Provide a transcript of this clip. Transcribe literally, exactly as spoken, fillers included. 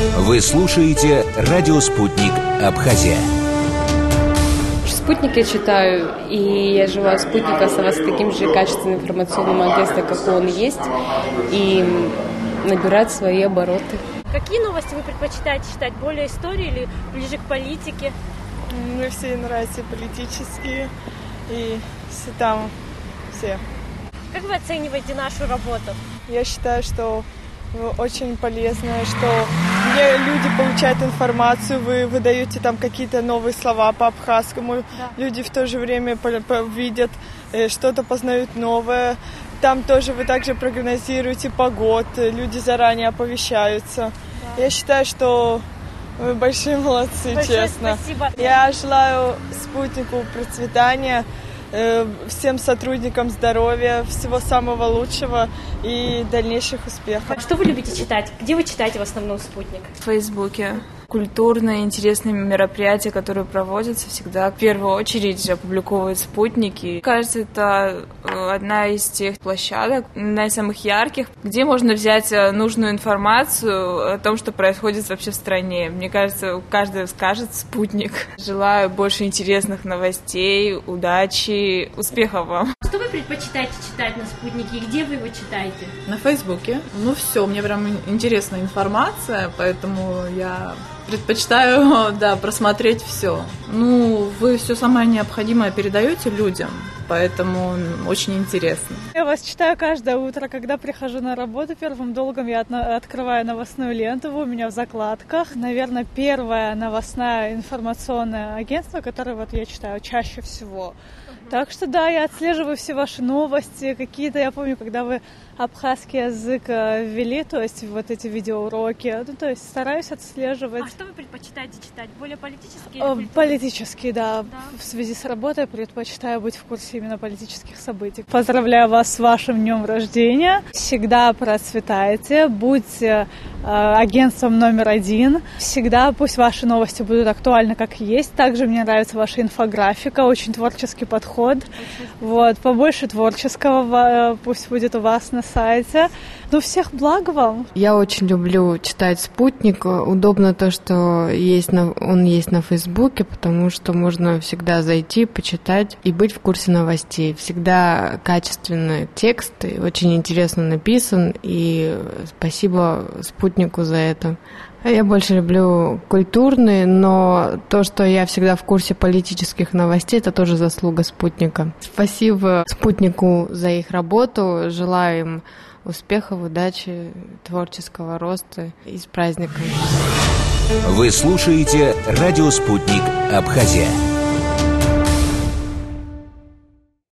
Вы слушаете «Радио Спутник. Абхазия». Спутник я читаю, и я желаю Спутнику оставаться таким же качественным информационным агентством, как он есть, и набирать свои обороты. Какие новости вы предпочитаете читать? Более истории или ближе к политике? Мне все нравятся политические, и все там, все. Как вы оцениваете нашу работу? Я считаю, что очень полезно, что где люди получают информацию, вы выдаете там какие-то новые слова по абхазскому, да. Люди в то же время видят, что-то познают новое. Там тоже вы также прогнозируете погоду, люди заранее оповещаются. Да. Я считаю, что вы большие молодцы, большое честно. Спасибо. Я желаю Спутнику процветания, всем сотрудникам здоровья, всего самого лучшего и дальнейших успехов. Что вы любите читать? Где вы читаете в основном Спутник? В Фейсбуке. Культурные, интересные мероприятия, которые проводятся, всегда в первую очередь опубликовывают спутники. Кажется, это одна из тех площадок, одна из самых ярких, где можно взять нужную информацию о том, что происходит вообще в стране. Мне кажется, каждый скажет «Спутник». Желаю больше интересных новостей, удачи, успехов вам. Что вы предпочитаете читать на Спутнике и где вы его читаете? На Фейсбуке. Ну все, мне прям интересная информация, поэтому я предпочитаю, да, просмотреть все. Ну, вы все самое необходимое передаете людям, поэтому очень интересно. Я вас читаю каждое утро, когда прихожу на работу. Первым долгом я открываю новостную ленту, у меня в закладках. Наверное, первое новостное информационное агентство, которое вот я читаю чаще всего. Так что да, я отслеживаю все ваши новости, какие-то, я помню, когда вы абхазский язык ввели, то есть вот эти видеоуроки, ну, то есть стараюсь отслеживать. А что вы предпочитаете читать? Более политические или культурные? Политические, да. да. В связи с работой предпочитаю быть в курсе именно политических событий. Поздравляю вас с вашим днем рождения. Всегда процветайте, будьте э, агентством номер один. Всегда пусть ваши новости будут актуальны, как есть. Также мне нравится ваша инфографика, очень творческий подход. Вот, побольше творческого пусть будет у вас на сайте. Ну, всех благ вам. Я очень люблю читать «Спутник». Удобно то, что есть на, он есть на Фейсбуке, потому что можно всегда зайти, почитать и быть в курсе новостей. Всегда качественный текст, очень интересно написан, и спасибо «Спутнику» за это. Я больше люблю культурные, но то, что я всегда в курсе политических новостей, это тоже заслуга «Спутника». Спасибо «Спутнику» за их работу. Желаю им успехов, удачи, творческого роста и с праздником. Вы слушаете «Радио Спутник. Абхазия».